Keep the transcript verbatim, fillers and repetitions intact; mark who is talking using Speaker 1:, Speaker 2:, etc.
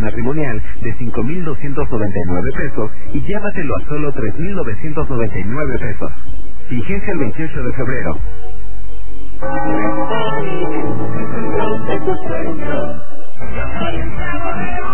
Speaker 1: matrimonial de cinco mil doscientos noventa y nueve pesos y llévatelo a solo tres mil novecientos noventa y nueve pesos. Vigencia el veintiocho de febrero.
Speaker 2: De tus sueños,